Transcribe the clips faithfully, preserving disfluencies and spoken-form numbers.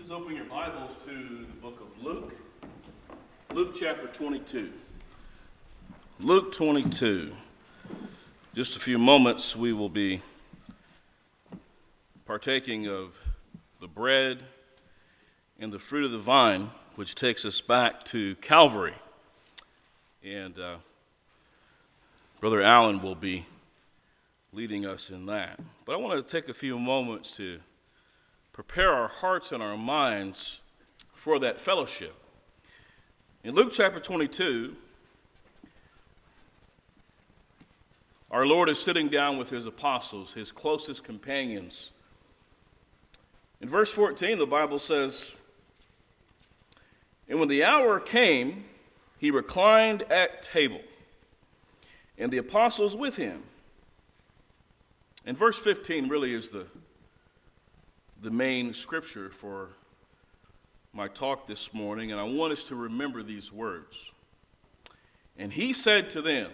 Please open your Bibles to the book of Luke, Luke chapter twenty-two. Luke twenty-two. Just a few moments, we will be partaking of the bread and the fruit of the vine, which takes us back to Calvary. And uh, Brother Allen will be leading us in that. But I want to take a few moments to prepare our hearts and our minds for that fellowship. In Luke chapter twenty-two, our Lord is sitting down with his apostles, his closest companions. In verse fourteen, the Bible says, "And when the hour came, he reclined at table, and the apostles with him." And verse fifteen really is the the main scripture for my talk this morning, and I want us to remember these words. "And he said to them,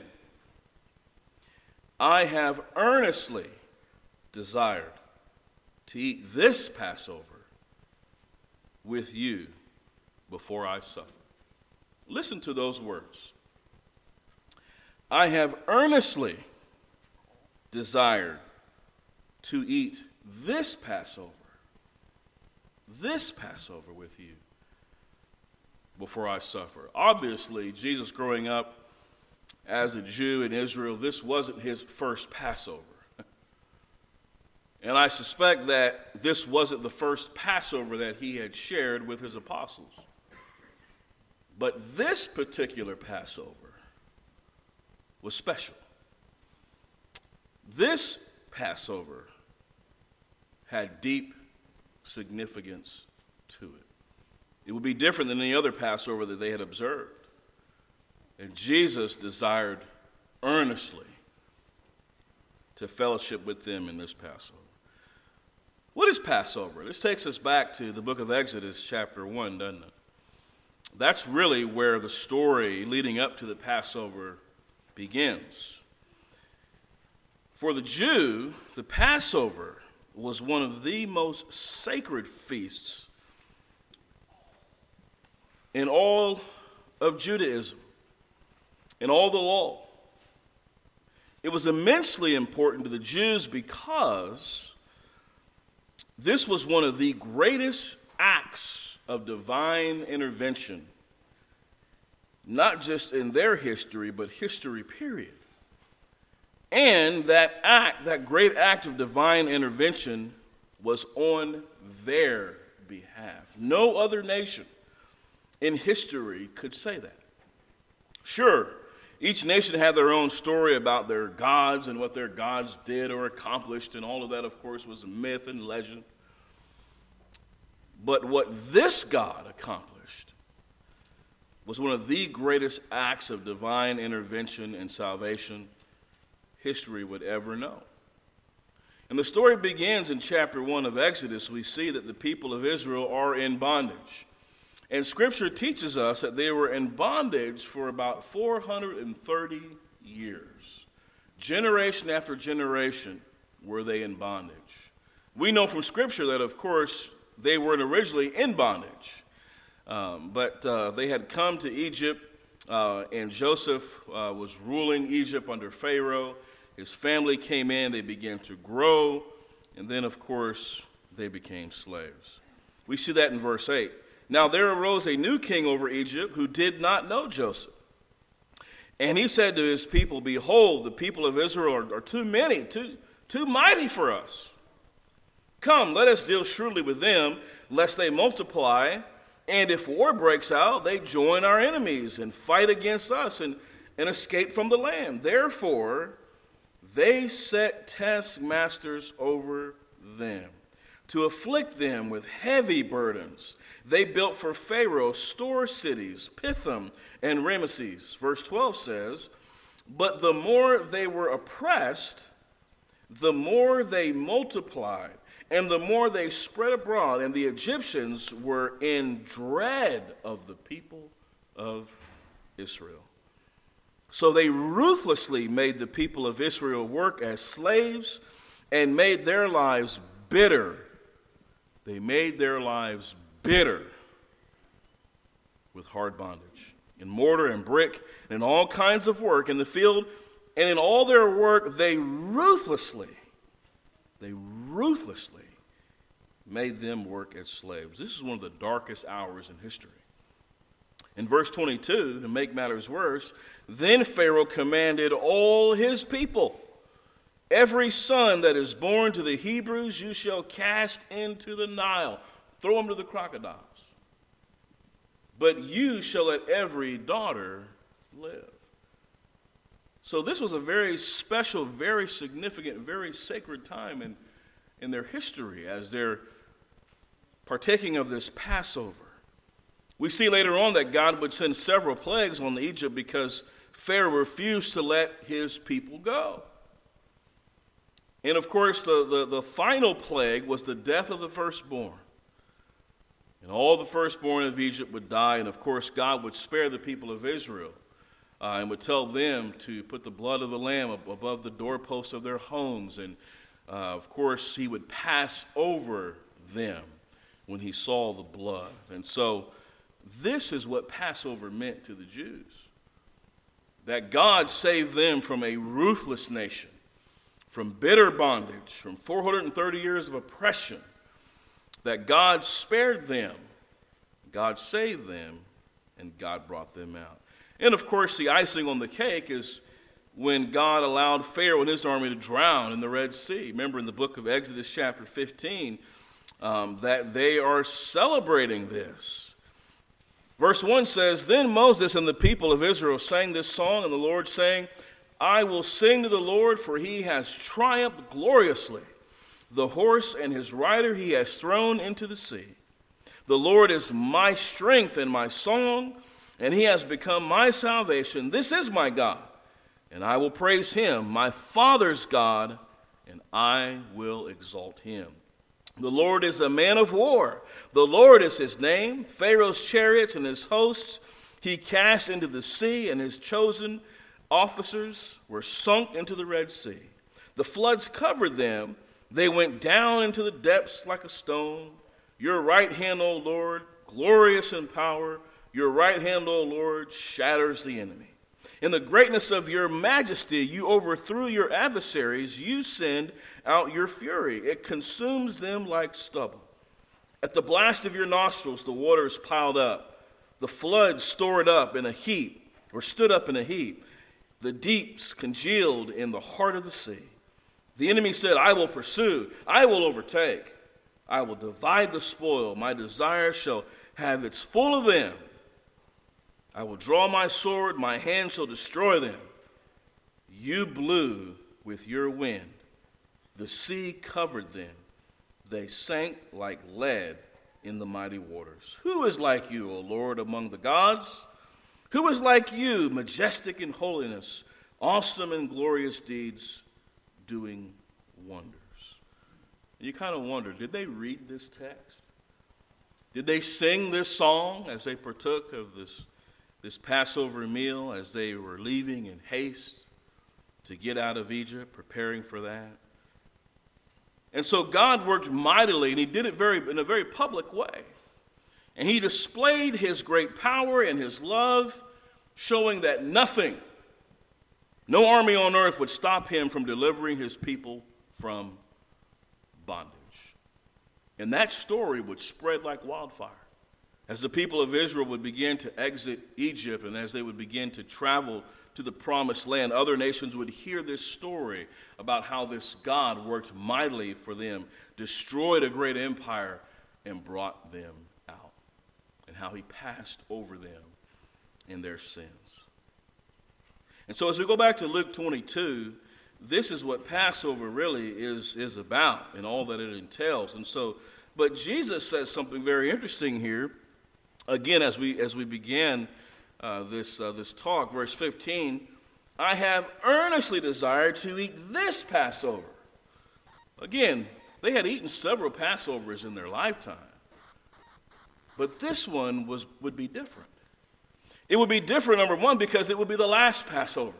I have earnestly desired to eat this Passover with you before I suffer." Listen to those words. I have earnestly desired to eat this Passover, this Passover with you before I suffer. Obviously, Jesus growing up as a Jew in Israel, this wasn't his first Passover. And I suspect that this wasn't the first Passover that he had shared with his apostles. But this particular Passover was special. This Passover had deep significance to it. It would be different than any other Passover that they had observed. And Jesus desired earnestly to fellowship with them in this Passover. What is Passover? This takes us back to the book of Exodus chapter one, doesn't it? That's really where the story leading up to the Passover begins. For the Jew, the Passover was one of the most sacred feasts in all of Judaism, in all the law. It was immensely important to the Jews because this was one of the greatest acts of divine intervention, not just in their history, but history period. And that act, that great act of divine intervention, was on their behalf. No other nation in history could say that. Sure, each nation had their own story about their gods and what their gods did or accomplished, and all of that, of course, was myth and legend. But what this God accomplished was one of the greatest acts of divine intervention and salvation history would ever know. And the story begins in chapter one of Exodus. We see that the people of Israel are in bondage. And Scripture teaches us that they were in bondage for about four hundred thirty years. Generation after generation were they in bondage. We know from Scripture that, of course, they weren't originally in bondage. Um, but uh, they had come to Egypt, uh, and Joseph uh, was ruling Egypt under Pharaoh. His family came in, they began to grow, and then, of course, they became slaves. We see that in verse eight. Now there arose a new king over Egypt who did not know Joseph. And he said to his people, Behold, the people of Israel are, are too many, too, too mighty for us. Come, let us deal shrewdly with them, lest they multiply, and if war breaks out, they join our enemies and fight against us and, and escape from the land. Therefore, they set taskmasters over them to afflict them with heavy burdens. They built for Pharaoh store cities, Pithom and Ramesses. Verse twelve says, But the more they were oppressed, the more they multiplied, and the more they spread abroad, and the Egyptians were in dread of the people of Israel. So they ruthlessly made the people of Israel work as slaves and made their lives bitter. They made their lives bitter with hard bondage, in mortar and brick, and in all kinds of work in the field, and in all their work they ruthlessly, they ruthlessly made them work as slaves. This is one of the darkest hours in history. In verse twenty-two, to make matters worse, then Pharaoh commanded all his people, every son that is born to the Hebrews you shall cast into the Nile, throw him to the crocodiles. But you shall let every daughter live. So this was a very special, very significant, very sacred time in, in their history as they're partaking of this Passover. We see later on that God would send several plagues on Egypt because Pharaoh refused to let his people go. And of course, the, the, the final plague was the death of the firstborn. And all the firstborn of Egypt would die, and of course, God would spare the people of Israel uh, and would tell them to put the blood of the lamb above the doorposts of their homes. And uh, of course, he would pass over them when he saw the blood. And so, this is what Passover meant to the Jews. That God saved them from a ruthless nation, from bitter bondage, from four hundred thirty years of oppression. That God spared them, God saved them, and God brought them out. And of course, the icing on the cake is when God allowed Pharaoh and his army to drown in the Red Sea. Remember in the book of Exodus chapter fifteen, um, that they are celebrating this. Verse one says, then Moses and the people of Israel sang this song, and the Lord saying, I will sing to the Lord, for he has triumphed gloriously. The horse and his rider he has thrown into the sea. The Lord is my strength and my song, and he has become my salvation. This is my God, and I will praise him, my father's God, and I will exalt him. The Lord is a man of war. The Lord is his name. Pharaoh's chariots and his hosts he cast into the sea, and his chosen officers were sunk into the Red Sea. The floods covered them. They went down into the depths like a stone. Your right hand, O Lord, glorious in power. Your right hand, O Lord, shatters the enemy. In the greatness of your majesty, you overthrew your adversaries. You send out your fury. It consumes them like stubble. At the blast of your nostrils, the waters piled up. The floods stored up in a heap, or stood up in a heap. The deeps congealed in the heart of the sea. The enemy said, I will pursue. I will overtake. I will divide the spoil. My desire shall have its full of them. I will draw my sword, my hand shall destroy them. You blew with your wind. The sea covered them. They sank like lead in the mighty waters. Who is like you, O Lord, among the gods? Who is like you, majestic in holiness, awesome in glorious deeds, doing wonders? You kind of wonder, did they read this text? Did they sing this song as they partook of this This Passover meal as they were leaving in haste to get out of Egypt, preparing for that? And so God worked mightily, and he did it very in a very public way. And he displayed his great power and his love, showing that nothing, no army on earth would stop him from delivering his people from bondage. And that story would spread like wildfire. As the people of Israel would begin to exit Egypt and as they would begin to travel to the promised land, other nations would hear this story about how this God worked mightily for them, destroyed a great empire, and brought them out, and how he passed over them in their sins. And so as we go back to Luke twenty-two, this is what Passover really is, is about and all that it entails. And so, but Jesus says something very interesting here. Again, as we as we began uh, this uh, this talk, verse fifteen, I have earnestly desired to eat this Passover. Again, they had eaten several Passovers in their lifetime, but this one was would be different. It would be different, number one, because it would be the last Passover.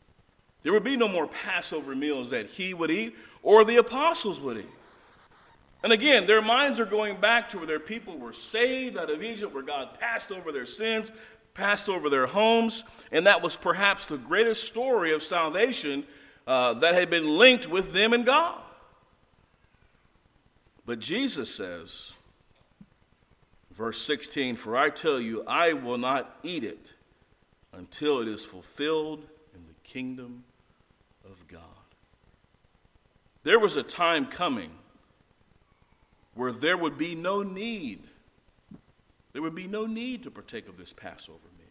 There would be no more Passover meals that he would eat or the apostles would eat. And again, their minds are going back to where their people were saved out of Egypt, where God passed over their sins, passed over their homes, and that was perhaps the greatest story of salvation uh, that had been linked with them and God. But Jesus says, verse sixteen, "For I tell you, I will not eat it until it is fulfilled in the kingdom of God." There was a time coming where there would be no need, there would be no need to partake of this Passover meal.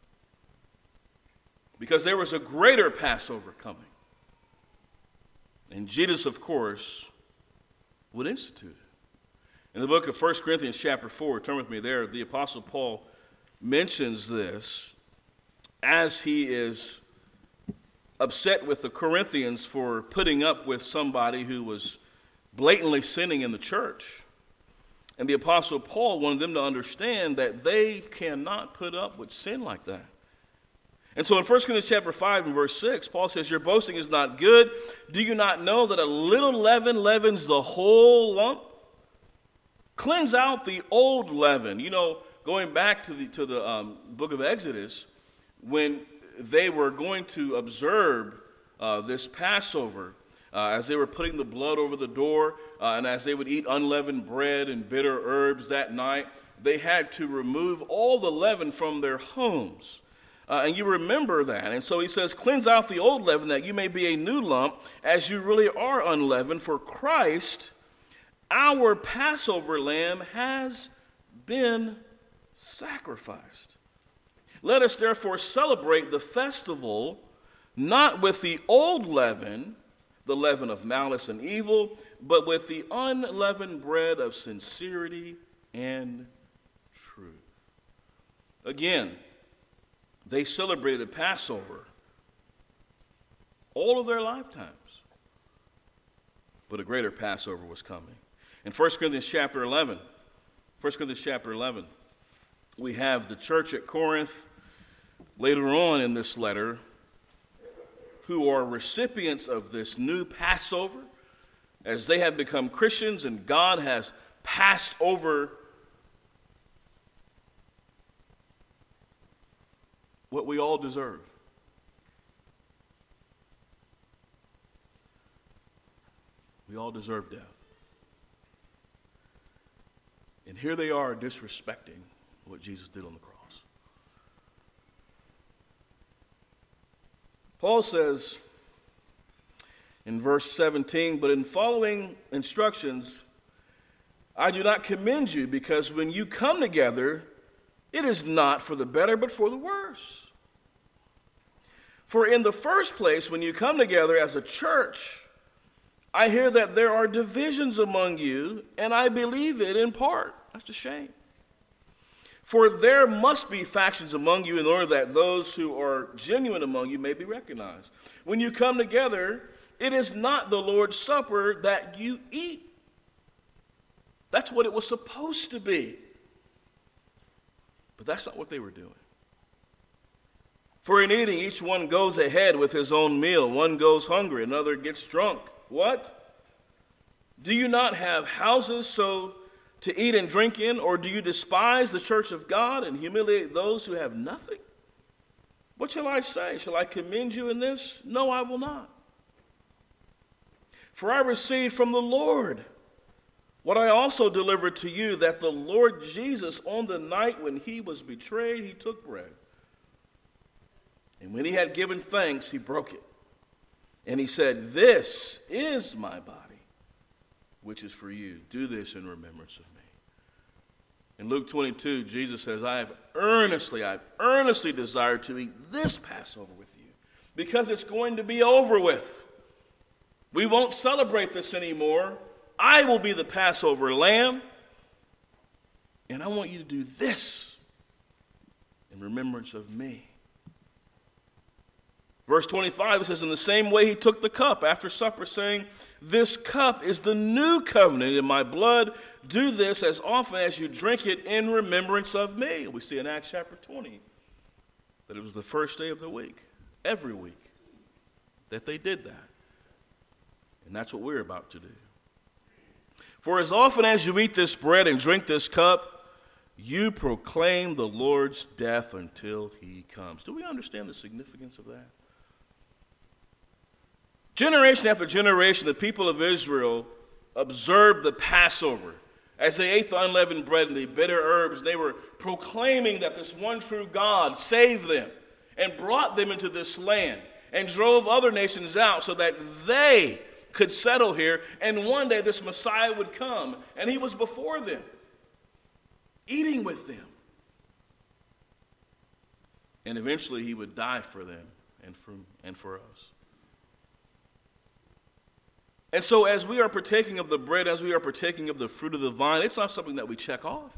Because there was a greater Passover coming. And Jesus, of course, would institute it. In the book of First Corinthians chapter four, turn with me there, the Apostle Paul mentions this as he is upset with the Corinthians for putting up with somebody who was blatantly sinning in the church. And the Apostle Paul wanted them to understand that they cannot put up with sin like that. And so in First Corinthians chapter five and verse six, Paul says, "Your boasting is not good. Do you not know that a little leaven leavens the whole lump? Cleanse out the old leaven." You know, going back to the, to the um, book of Exodus, when they were going to observe uh, this Passover, Uh, as they were putting the blood over the door, uh, and as they would eat unleavened bread and bitter herbs that night, they had to remove all the leaven from their homes. Uh, and you remember that. And so he says, "Cleanse out the old leaven, that you may be a new lump, as you really are unleavened. For Christ, our Passover lamb, has been sacrificed. Let us therefore celebrate the festival, not with the old leaven, the leaven of malice and evil, but with the unleavened bread of sincerity and truth." Again, they celebrated the Passover all of their lifetimes, but a greater Passover was coming. In First Corinthians chapter eleven, First Corinthians chapter eleven, we have the church at Corinth later on in this letter, who are recipients of this new Passover, as they have become Christians and God has passed over what we all deserve. We all deserve death. And here they are disrespecting what Jesus did on the cross. Paul says in verse seventeen, "But in following instructions, I do not commend you, because when you come together, it is not for the better, but for the worse. For in the first place, when you come together as a church, I hear that there are divisions among you, and I believe it in part." That's a shame. "For there must be factions among you in order that those who are genuine among you may be recognized. When you come together, it is not the Lord's Supper that you eat." That's what it was supposed to be. But that's not what they were doing. "For in eating, each one goes ahead with his own meal. One goes hungry, another gets drunk. What? Do you not have houses so to eat and drink in, or do you despise the church of God and humiliate those who have nothing? What shall I say? Shall I commend you in this? No, I will not. For I received from the Lord what I also delivered to you, that the Lord Jesus, on the night when he was betrayed, he took bread. And when he had given thanks, he broke it. And he said, 'This is my body, which is for you. Do this in remembrance of me.' In Luke twenty-two, Jesus says, I have earnestly, I have earnestly desired to eat this Passover with you, because it's going to be over with. We won't celebrate this anymore. I will be the Passover lamb, and I want you to do this in remembrance of me." Verse twenty-five, it says, "In the same way he took the cup after supper, saying, 'This cup is the new covenant in my blood. Do this as often as you drink it in remembrance of me.'" We see in Acts chapter twenty that it was the first day of the week, every week, that they did that. And that's what we're about to do. For as often as you eat this bread and drink this cup, you proclaim the Lord's death until he comes. Do we understand the significance of that? Generation after generation, the people of Israel observed the Passover as they ate the unleavened bread and the bitter herbs. They were proclaiming that this one true God saved them and brought them into this land and drove other nations out so that they could settle here, and one day this Messiah would come, and he was before them, eating with them. And eventually he would die for them and for, and for us. And so as we are partaking of the bread, as we are partaking of the fruit of the vine, it's not something that we check off.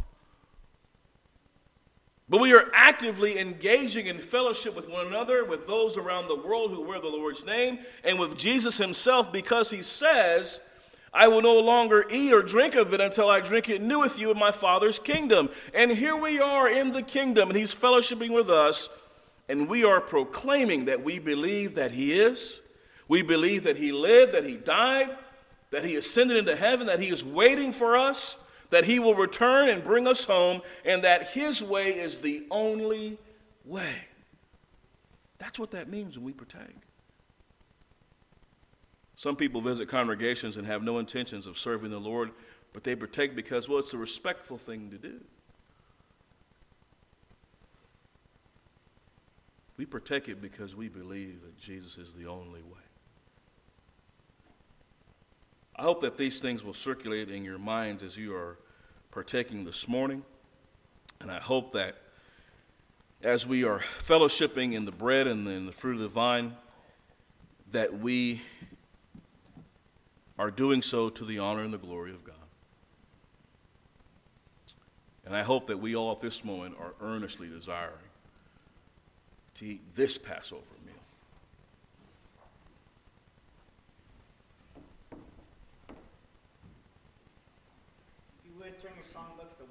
But we are actively engaging in fellowship with one another, with those around the world who wear the Lord's name, and with Jesus himself, because he says, I will no longer eat or drink of it until I drink it new with you in my Father's kingdom. And here we are in the kingdom, and he's fellowshipping with us, and we are proclaiming that we believe that he is. We believe that he lived, that he died, that he ascended into heaven, that he is waiting for us, that he will return and bring us home, and that his way is the only way. That's what that means when we partake. Some people visit congregations and have no intentions of serving the Lord, but they partake because, well, it's a respectful thing to do. We partake it because we believe that Jesus is the only way. I hope that these things will circulate in your minds as you are partaking this morning. And I hope that as we are fellowshipping in the bread and in the fruit of the vine, that we are doing so to the honor and the glory of God. And I hope that we all at this moment are earnestly desiring to eat this Passover meal. If you would turn your songbooks to